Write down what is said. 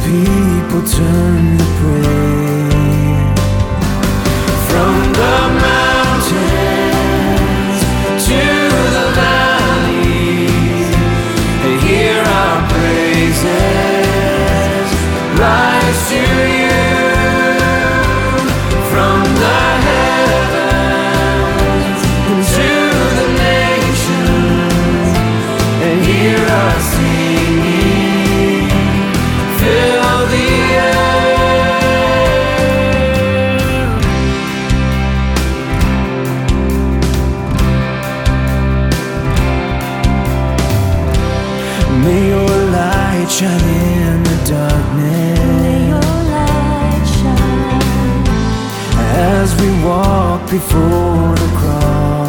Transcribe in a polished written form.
people turn to pray. From the mountains to the valleys, they hear our praises rise to you. From the heavens to the nations, they hear us singing, fill the air. May your light shine in the darkness. May your light shine As we walk before the cross.